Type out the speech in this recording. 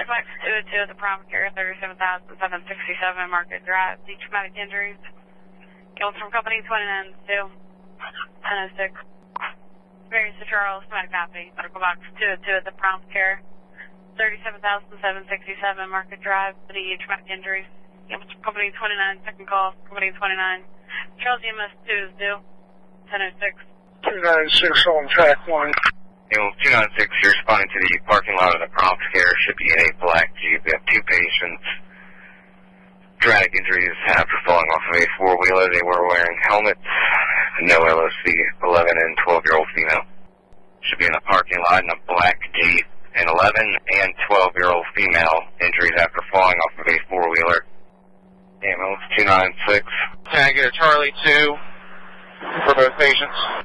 Max 202 at the Prom Care, 37,767 Market Drive. The traumatic injuries. Guilt from Company 29-2, 1006. Various to Charles, traumatic copy. Medical Box 202 at the Prom Care, 37,767 Market Drive. The traumatic injuries. Guilt from Company 29, second call, Company 29. Charles EMS 2 is due, 1006. 296 on track 1. 296, you're responding to the parking lot of the Prompt Care. Should be a black Jeep. We have 2 patients. Dramatic injuries after falling off of a 4-wheeler. They were wearing helmets. No LOC, 11 and 12-year-old female. Should be in the parking lot in a black Jeep. An 11 and 12-year-old female. Injuries after falling off of a 4-wheeler. Ambulance 296. Can I get a Charlie 2 for both patients?